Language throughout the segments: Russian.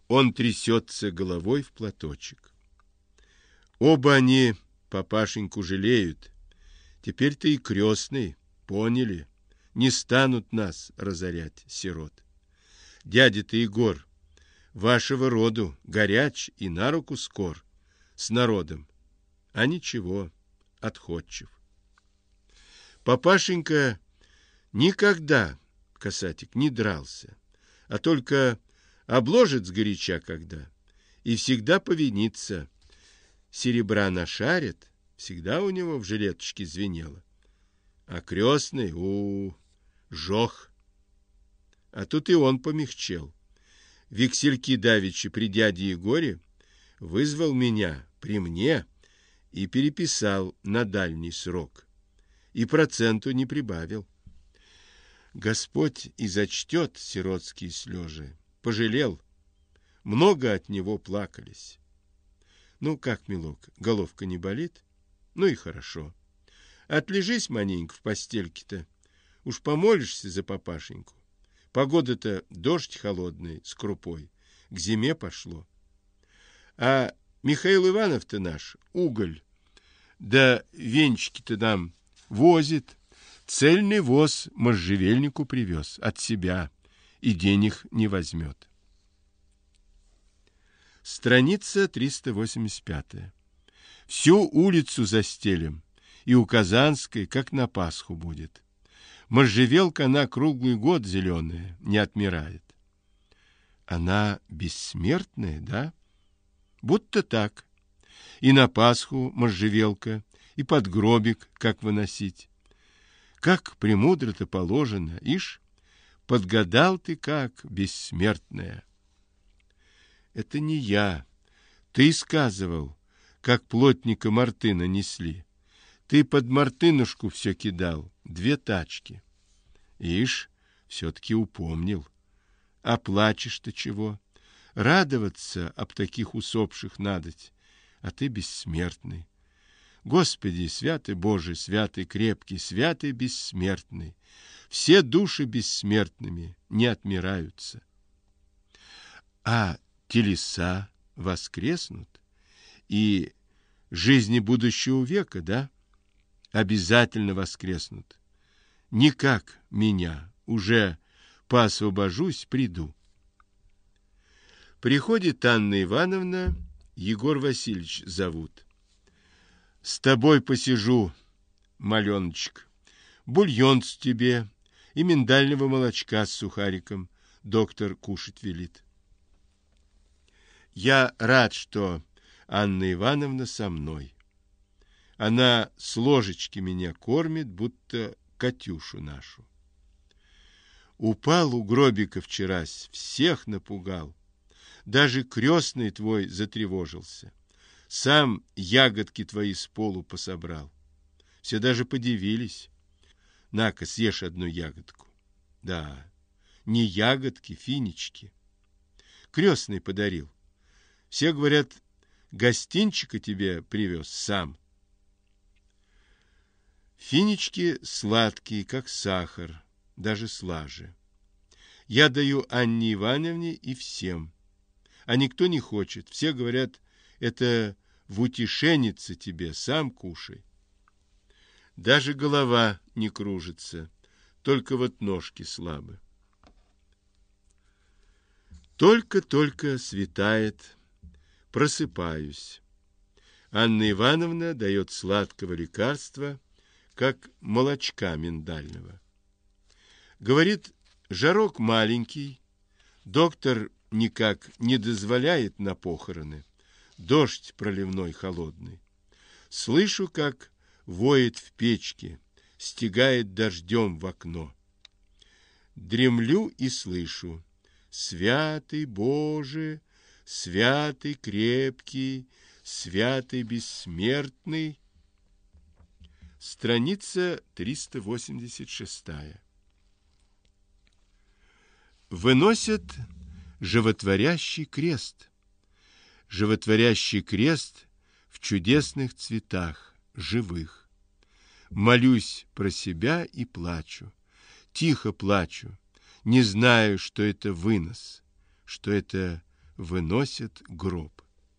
Он трясется головой в платочек. Оба они папашеньку жалеют. Теперь-то и крестный, поняли, не станут нас разорять, сирот. Дядя-то Егор, вашего роду, горяч и на руку скор, с народом, а ничего, отходчив. Папашенька никогда, касатик, не дрался, а только обложит сгоряча когда, и всегда повинится. Серебра нашарит, всегда у него в жилеточке звенело. А крестный, жох. А тут и он помягчел. Вексельки давеча при дяде Егоре вызвал меня при мне и переписал на дальний срок. И проценту не прибавил. Господь и зачтет сиротские слезы. Пожалел. Много от него плакались. Ну, как, милок, головка не болит? Ну и хорошо. Отлежись маленько в постельке-то. Уж помолишься за папашеньку. Погода-то дождь холодный с крупой. К зиме пошло. А Михаил Иванов-то наш, уголь, да венчики-то нам возит. Цельный воз можжевельнику привез от себя и денег не возьмет. Страница 385. Всю улицу застелим, и у Казанской, как на Пасху будет. Можжевелка она круглый год зеленая, не отмирает. Она бессмертная, да? Будто так. И на Пасху можжевелка, и под гробик как выносить. Как премудро-то положено, ишь, подгадал ты как, бессмертная. Это не я. Ты сказывал, как плотника Мартына несли. Ты под Мартынушку все кидал, 2 тачки. Ишь, все-таки упомнил. А плачешь-то чего? Радоваться об таких усопших надоть, а ты бессмертный. Господи, святый Божий, святый крепкий, святый бессмертный. Все души бессмертными не отмираются. А телеса воскреснут, и жизни будущего века, да, обязательно воскреснут. Не как меня, уже поосвобожусь, приду. Приходит Анна Ивановна, Егор Васильевич зовут. С тобой посижу, маленочек, бульон с тебе и миндального молочка с сухариком доктор кушать велит. Я рад, что Анна Ивановна со мной. Она с ложечки меня кормит, будто Катюшу нашу. Упал у гробика вчерась, всех напугал. Даже крестный твой затревожился. Сам ягодки твои с полу пособрал. Все даже подивились. На-ка, съешь одну ягодку. Да, не ягодки, финички. Крестный подарил. Все говорят, гостинчика тебе привез сам. Финички сладкие, как сахар, даже слаже. Я даю Анне Ивановне и всем. А никто не хочет. Все говорят, это в утешеннице тебе, сам кушай. Даже голова не кружится, только вот ножки слабы. Только-только светает, просыпаюсь. Анна Ивановна дает сладкого лекарства, как молочка миндального. Говорит, жарок маленький, доктор никак не дозволяет на похороны, дождь проливной холодный. Слышу, как воет в печке, стегает дождем в окно. Дремлю и слышу: святый Боже, святый крепкий, святый бессмертный. Страница 386. Выносят животворящий крест. Животворящий крест в чудесных цветах, живых. Молюсь про себя и плачу. Тихо плачу. Не знаю, что это вынос, что это выносят гроб.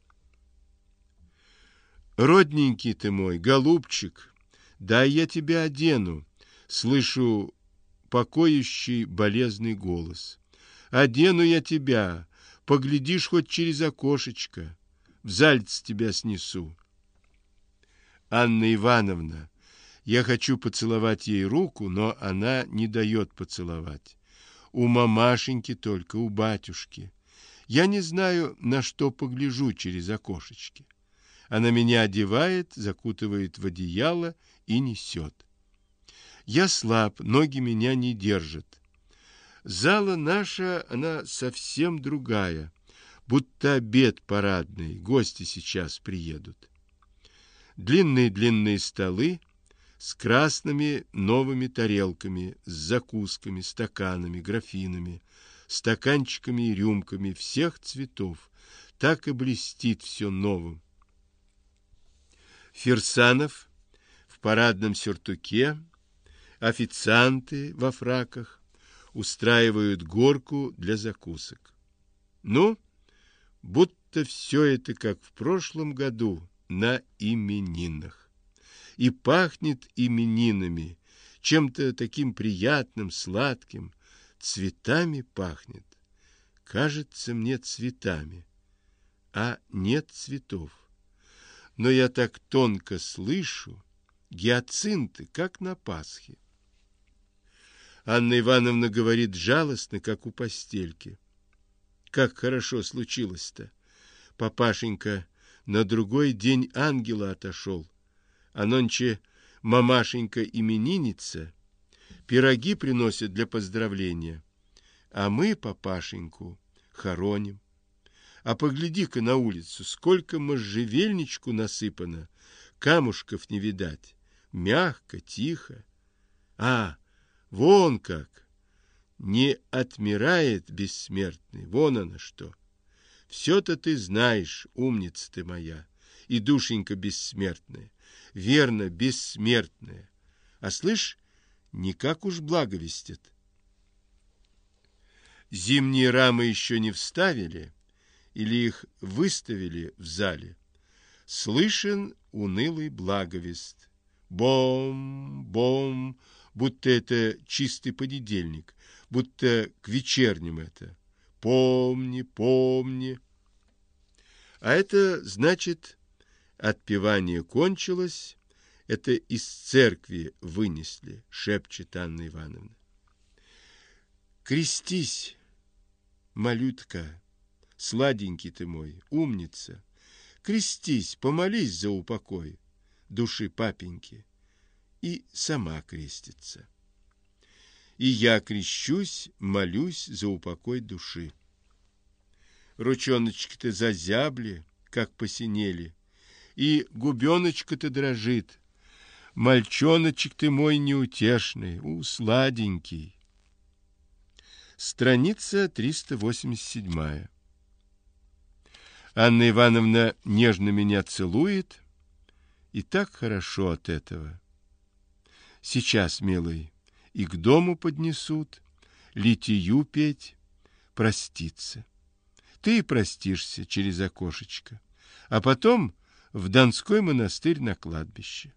Родненький ты мой, голубчик, дай я тебя одену, слышу покоящий болезный голос. Одену я тебя, поглядишь хоть через окошечко, в зальц тебя снесу. Анна Ивановна, я хочу поцеловать ей руку, но она не дает поцеловать. У мамашеньки только, у батюшки. Я не знаю, на что погляжу через окошечки. Она меня одевает, закутывает в одеяло и несет. Я слаб, ноги меня не держат. Зала наша, она совсем другая, будто обед парадный, гости сейчас приедут. Длинные-длинные столы с красными новыми тарелками, с закусками, стаканами, графинами, стаканчиками и рюмками всех цветов. Так и блестит все новым. Фирсанов в парадном сюртуке, официанты во фраках устраивают горку для закусок. Ну, будто все это как в прошлом году на именинах. И пахнет именинами, чем-то таким приятным, сладким, цветами пахнет. Кажется мне цветами, а нет цветов. Но я так тонко слышу гиацинты, как на Пасхе. Анна Ивановна говорит жалостно, как у постельки. Как хорошо случилось-то. Папашенька на другой день ангела отошел, а нонче мамашенька именинница, пироги приносят для поздравления, а мы папашеньку хороним. А погляди-ка на улицу, сколько можжевельничку насыпано, камушков не видать, мягко, тихо. А, вон как! Не отмирает бессмертный, вон оно что! Все-то ты знаешь, умница ты моя, и душенька бессмертная, верно, бессмертная. А слышь, никак уж благовестят. Зимние рамы еще не вставили, или их выставили в зале. Слышен унылый благовест. Бом-бом, будто это чистый понедельник, будто к вечерним это. Помни, помни. А это значит, отпевание кончилось, это из церкви вынесли, шепчет Анна Ивановна. Крестись, малютка, сладенький ты мой, умница. Крестись, помолись за упокой души папеньки. И сама крестится. И я крещусь, молюсь за упокой души. Ручоночки-то зазябли, как посинели, и губеночка-то дрожит. Мальчоночек ты мой неутешный, сладенький. Страница 387. Анна Ивановна нежно меня целует, и так хорошо от этого. Сейчас, милый, и к дому поднесут, литию петь, проститься. Ты простишься через окошечко, а потом в Донской монастырь на кладбище.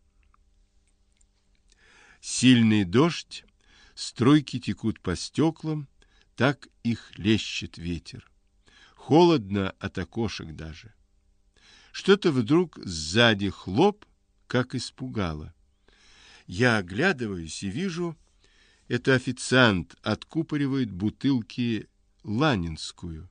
Сильный дождь, струйки текут по стеклам, так и хлещет ветер. Холодно от окошек даже. Что-то вдруг сзади хлоп, как испугало. Я оглядываюсь и вижу, это официант откупоривает бутылки ланинскую.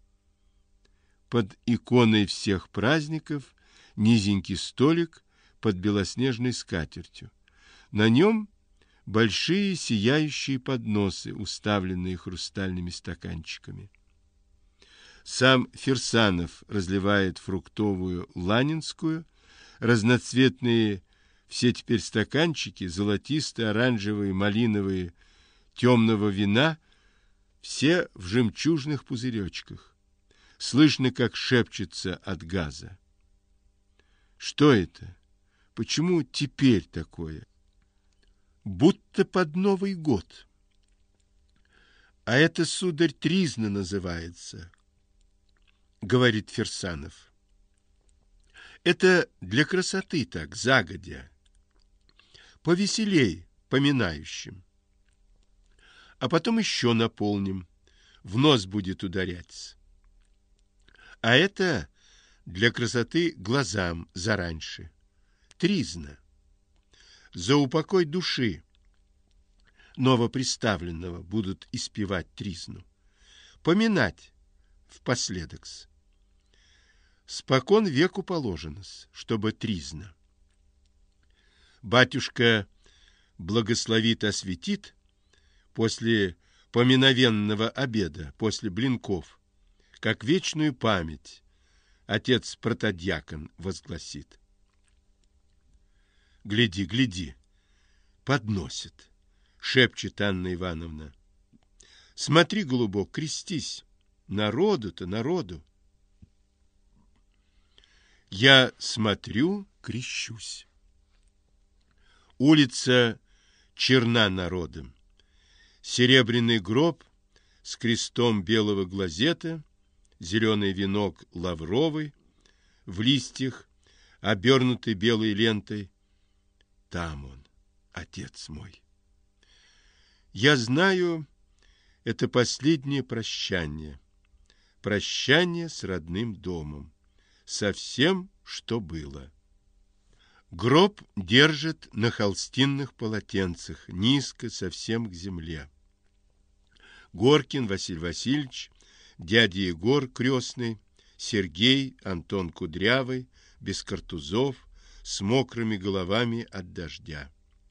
Под иконой всех праздников низенький столик под белоснежной скатертью. На нем большие сияющие подносы, уставленные хрустальными стаканчиками. Сам Фирсанов разливает фруктовую ланинскую, разноцветные все теперь стаканчики, золотистые, оранжевые, малиновые, темного вина, все в жемчужных пузыречках. Слышно, как шепчется от газа. Что это? Почему теперь такое? Будто под Новый год. А это, сударь, тризна называется. говорит Фирсанов. Это для красоты так, загодя. Повеселей, поминающим. А потом еще наполним. В нос будет ударяться. А это для красоты глазам зараньше. Тризна. За упокой души новоприставленного будут испевать тризну. Поминать впоследокс. Спокон веку положено-с, чтобы тризна. Батюшка благословит, осветит после поминовенного обеда, после блинков, как вечную память отец протодьякон возгласит. Гляди, гляди, подносит, шепчет Анна Ивановна. Смотри, голубок, крестись, народу-то, народу. Я смотрю, крещусь. Улица черна народом. Серебряный гроб с крестом белого глазета, зеленый венок лавровый, в листьях, обернутый белой лентой. Там он, отец мой. Я знаю, это последнее прощание. Прощание с родным домом. Со всем, что было. Гроб держит на холстинных полотенцах, низко, совсем к земле. Горкин Василий Васильевич, дядя Егор крестный, Сергей, Антон Кудрявый, без картузов, с мокрыми головами от дождя.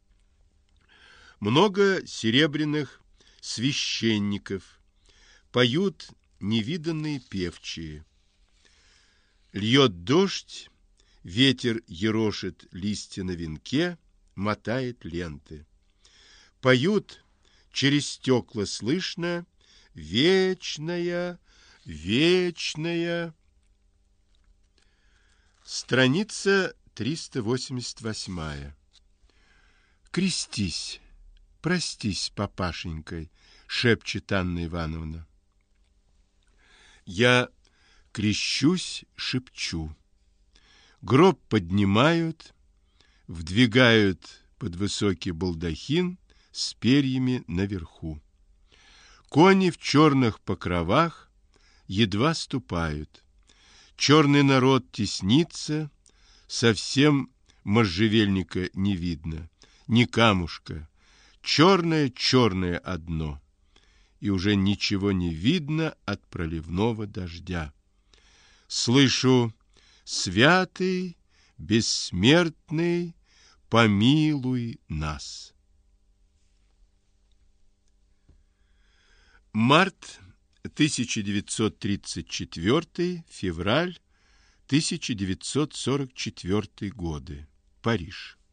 Много серебряных священников, поют невиданные певчие. Льет дождь, ветер ерошит листья на венке, мотает ленты. Поют, через стекла слышно: вечная, вечная. Страница 388. Крестись, простись с папашенькой, шепчет Анна Ивановна. Я крещусь, шепчу. Гроб поднимают, вдвигают под высокий балдахин с перьями наверху. Кони в черных покровах едва ступают. Черный народ теснится, совсем можжевельника не видно, ни камушка. Черное-черное одно, и уже ничего не видно от проливного дождя. Слышу: святый, бессмертный, помилуй нас. Март 1934, февраль 1944 годы. Париж.